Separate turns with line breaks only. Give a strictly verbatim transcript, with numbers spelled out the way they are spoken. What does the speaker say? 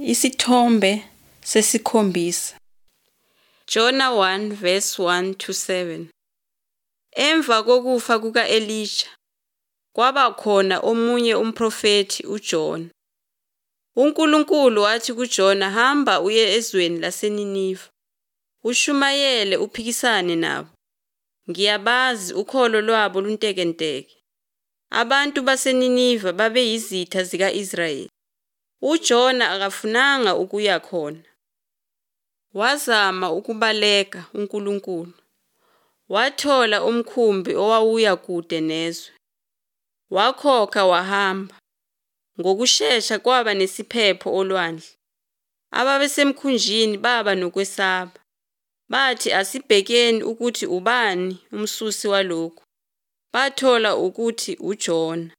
Isithombe sesikhombisa. Jona one verse one to seven. Emva kokufa kuka-Elisha, kwaba khona omunye umprofethi uJona. uNkulunkulu wathi kuJona, hamba uye ezweni laseNiniva, ushumayele uphikisane nabo. Ngiyabazi ukholo lwabo luntekenteke. Abantu baseNiniva babeyizitha zika-Israyeli. UJona akafunanga ukuya khona. Wazama ukubaleka uNkulunkulu. Wathola umkhumbi owawuya kude nezwe. Wakhokha wahamba. Ngokushesha kwaba nesiphepho olwandle. Ababesemkhunjini baba nokwesaba. Bathi asibhekeni ukuthi ubani umsusi walokhu. Bathola ukuthi uJona.